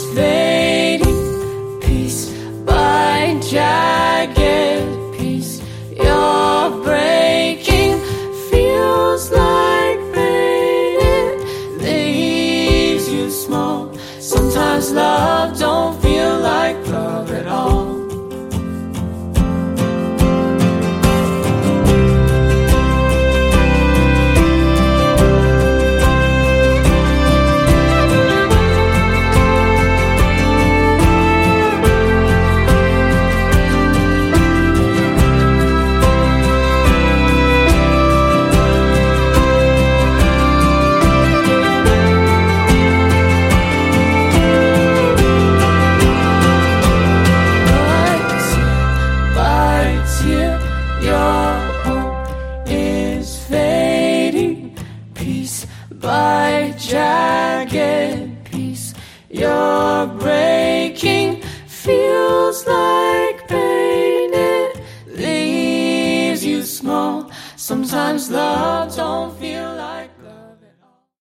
fading piece by jagged piece. You're breaking, feels like pain. It leaves you small. Sometimes love don't feel like love at all. Your hope is fading piece by jagged piece. You're breaking, feels like pain. It leaves you small. Sometimes love don't